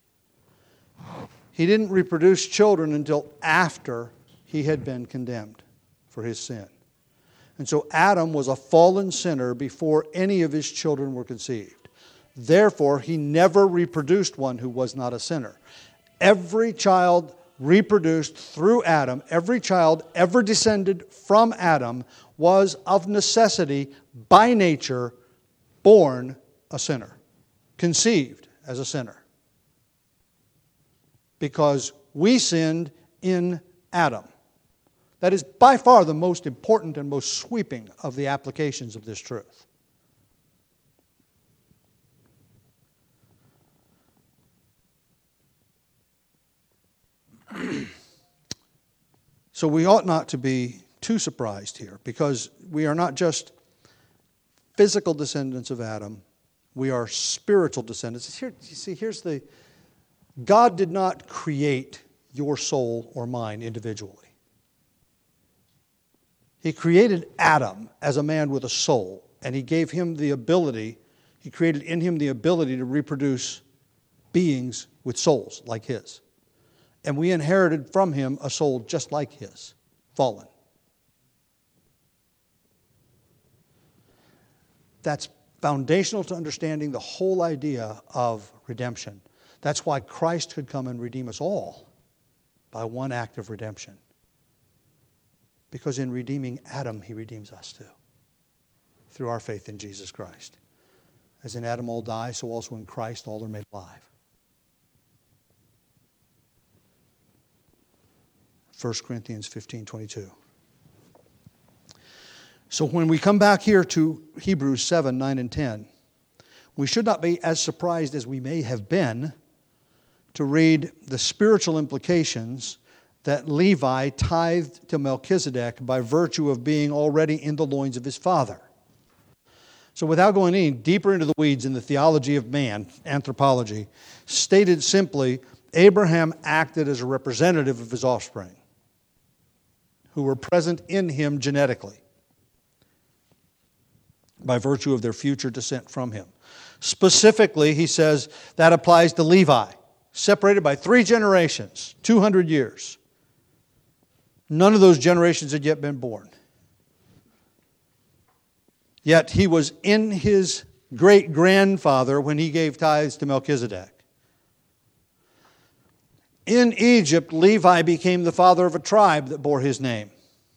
He didn't reproduce children until after he had been condemned for his sin. And so Adam was a fallen sinner before any of his children were conceived. Therefore, he never reproduced one who was not a sinner. Every child reproduced through Adam, every child ever descended from Adam was of necessity, by nature, born a sinner, conceived as a sinner. Because we sinned in Adam. That is by far the most important and most sweeping of the applications of this truth. So we ought not to be too surprised here, because we are not just physical descendants of Adam, we are spiritual descendants. Here, you see, God did not create your soul or mine individually. He created Adam as a man with a soul, and he gave him the ability, he created in him the ability to reproduce beings with souls like his. And we inherited from him a soul just like his, fallen. That's foundational to understanding the whole idea of redemption. That's why Christ could come and redeem us all by one act of redemption. Because in redeeming Adam, he redeems us too, through our faith in Jesus Christ. As in Adam all die, so also in Christ all are made alive. 1 Corinthians 15:22. So when we come back here to Hebrews 7, 9, and 10, we should not be as surprised as we may have been to read the spiritual implications that Levi tithed to Melchizedek by virtue of being already in the loins of his father. So without going any deeper into the weeds in the theology of man, anthropology, stated simply, Abraham acted as a representative of his offspring, who were present in him genetically by virtue of their future descent from him. Specifically, he says that applies to Levi, separated by 3 generations, 200 years. None of those generations had yet been born. Yet he was in his great-grandfather when he gave tithes to Melchizedek. In Egypt, Levi became the father of a tribe that bore his name.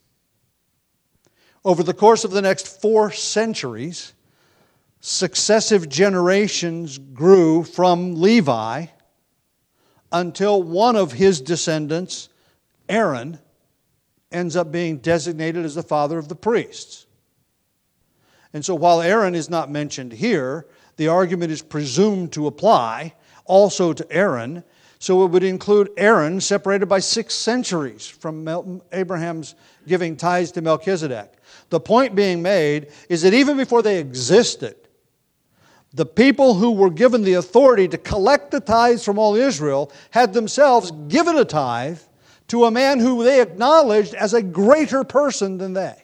Over the course of the next 4 centuries, successive generations grew from Levi until one of his descendants, Aaron, ends up being designated as the father of the priests. And so while Aaron is not mentioned here, the argument is presumed to apply also to Aaron. So it would include Aaron, separated by 6 centuries from Abraham's giving tithes to Melchizedek. The point being made is that even before they existed, the people who were given the authority to collect the tithes from all Israel had themselves given a tithe to a man who they acknowledged as a greater person than they.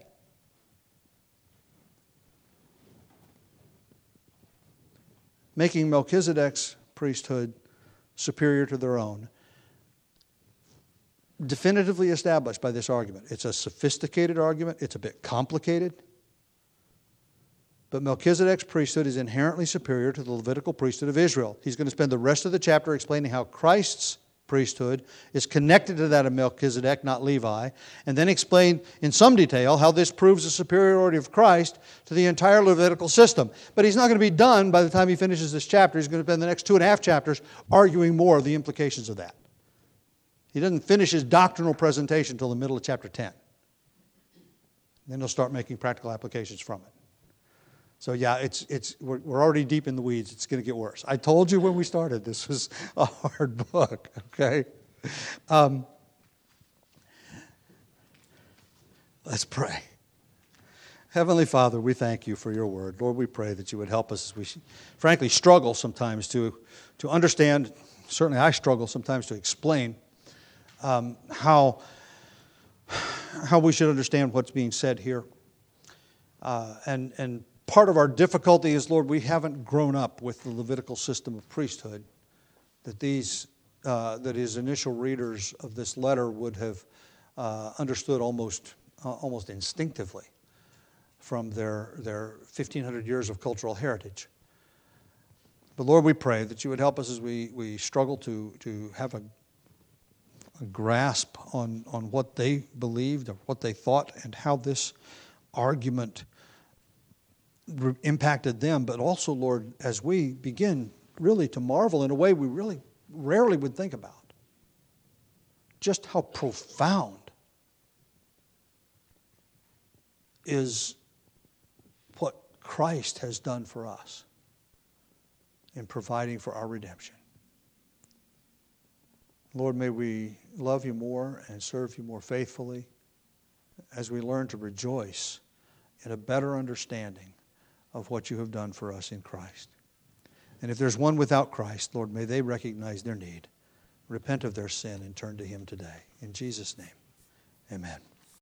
Making Melchizedek's priesthood superior to their own. Definitively established by this argument. It's a sophisticated argument. It's a bit complicated. But Melchizedek's priesthood is inherently superior to the Levitical priesthood of Israel. He's going to spend the rest of the chapter explaining how Christ's priesthood is connected to that of Melchizedek, not Levi, and then explain in some detail how this proves the superiority of Christ to the entire Levitical system. But he's not going to be done by the time he finishes this chapter. He's going to spend the next 2.5 chapters arguing more of the implications of that. He doesn't finish his doctrinal presentation until the middle of chapter 10. Then he'll start making practical applications from it. So yeah, we're already deep in the weeds. It's going to get worse. I told you when we started this was a hard book, okay? Let's pray. Heavenly Father, we thank you for your word. Lord, we pray that you would help us as we frankly struggle sometimes to understand. Certainly I struggle sometimes to explain how we should understand what's being said here. And part of our difficulty is, Lord, we haven't grown up with the Levitical system of priesthood that his initial readers of this letter would have understood almost instinctively from their 1,500 years of cultural heritage. But Lord, we pray that you would help us as we struggle to have a grasp on what they believed or what they thought and how this argument impacted them. But also, Lord, as we begin really to marvel in a way we really rarely would think about, just how profound is what Christ has done for us in providing for our redemption. Lord, may we love you more and serve you more faithfully as we learn to rejoice in a better understanding of what you have done for us in Christ. And if there's one without Christ, Lord, may they recognize their need, repent of their sin, and turn to him today. In Jesus' name, amen.